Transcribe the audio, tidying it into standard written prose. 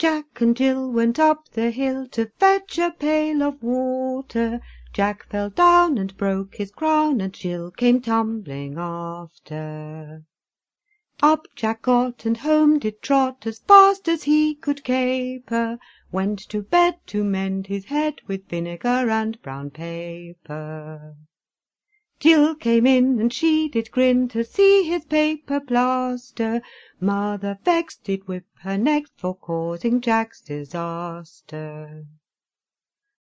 Jack and Jill went up the hill to fetch a pail of water. Jack fell down and broke his crown, and Jill came tumbling after. Up Jack got and home did trot as fast as he could caper, went to bed to mend his head with vinegar and brown paper. Jill came in and she did grin to see his paper plaster. Mother vexed did whip her next for causing Jack's disaster.